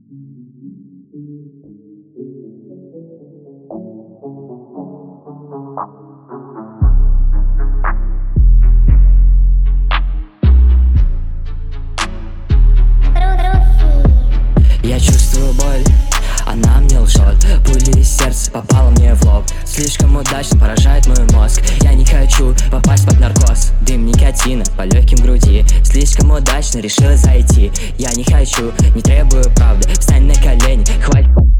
Я чувствую боль, она мне лжет. Пуля из сердца попала мне в лоб. Слишком удачно поражает мой мозг. Я не хочу попасть под наркоз. Дым никотина по легким груди. Слишком удачно решила зайти. Я не хочу, не требую правды. Встань на колени, хватит.